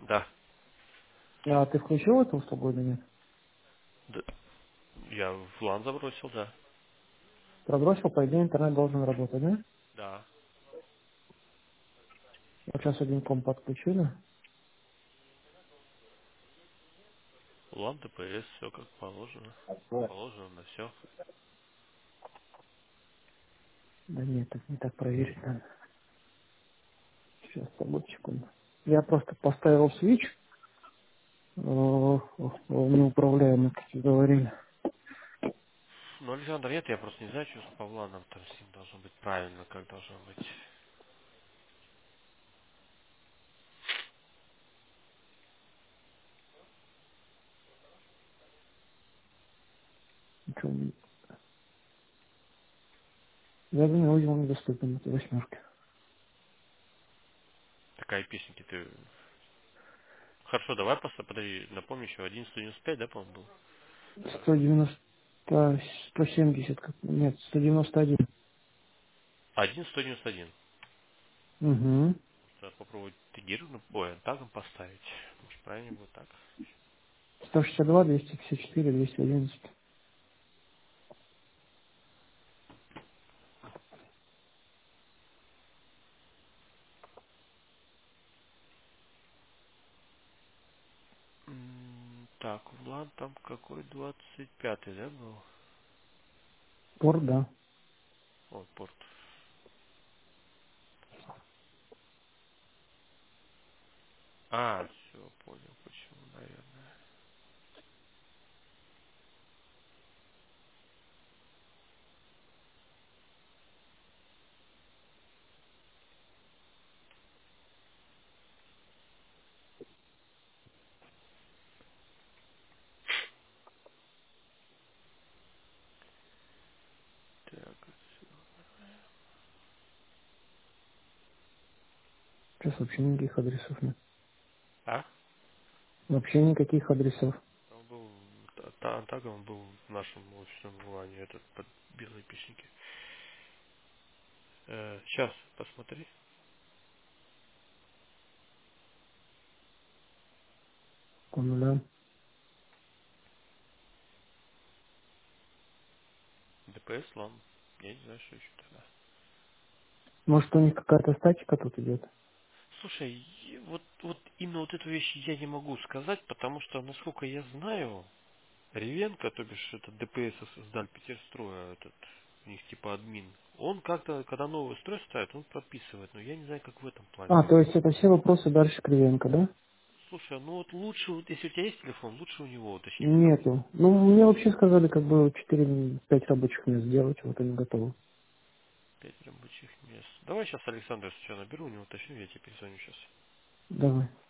Да. А ты включил эту услугу или нет? Да. Я в лан забросил, да. Пробросил, по идее, интернет должен работать, да? Да. Вот сейчас один комп подключили. Лан, ДПС, все как положено. Вот. Положено на все. Да нет, так не так проверить надо. Сейчас, секунду. Я просто поставил свич, неуправляемый, как и говорили. Ну, Александр, нет, я просто не знаю, что с Павланом там с ним должно быть правильно, как должно быть. Ничего не- Я думаю, узел недоступен, это восьмерка. Такая песенки ты... Хорошо, давай просто, подожди, напомню еще, 1195, да, по-моему, был? Так, 190, 170, нет, 191. 1191. Угу. Надо попробовать тегированным, тагом поставить. Может, правильно будет так? 162, 254, 211. Так, Влад там какой 25-й, да, был? Порт, да. О, порт. А, все, понял, почему, наверное. Так, Сейчас вообще никаких адресов нет. а? Вообще никаких адресов. Он был, тагом он был в нашем офисном вулане, этот, под белой песенки. Сейчас, посмотри. По нулям. ДПС, лам. Я не знаю, что еще тогда. Может, у них какая-то статика тут идет? Слушай, вот именно вот эту вещь я не могу сказать, потому что, насколько я знаю, Ревенко, то бишь это ДПС создали Петерстроя, этот, у них типа админ, он как-то, когда новый строй ставит, он прописывает, но я не знаю, как в этом плане. А, то есть это все вопросы дальше Кривенко, да? Слушай, ну вот лучше, вот если у тебя есть телефон, лучше у него уточни, потому что Нету. Ну, мне вообще сказали, как бы 4-5 рабочих мест сделать, вот они готовы. 5 рабочих мест. Давай сейчас Александра сначала наберу, у него уточню, я тебе перезвоню сейчас. Давай.